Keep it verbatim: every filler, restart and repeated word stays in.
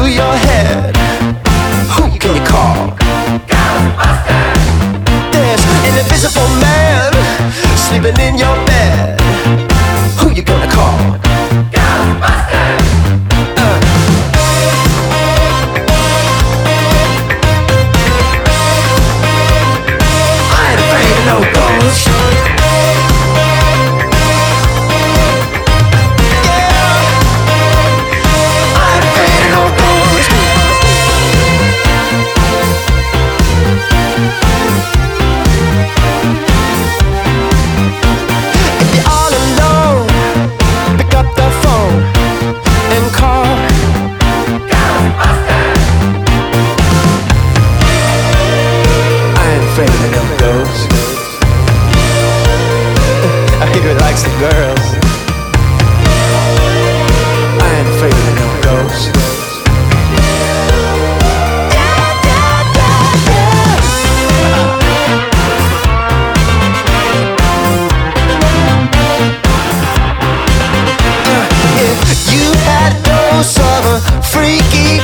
through your head, who can you call? There's an invisible man sleeping in your bed, who you gonna call? No ghost. Yeah, I'm afraid of no ghost. If you're all alone, pick up the phone and call Ghostbusters. I ain't afraid of no ghost. I even likes the girls. I ain't afraid of no ghosts. Yeah, yeah, yeah, yeah. Uh, if you had a dose of a freaky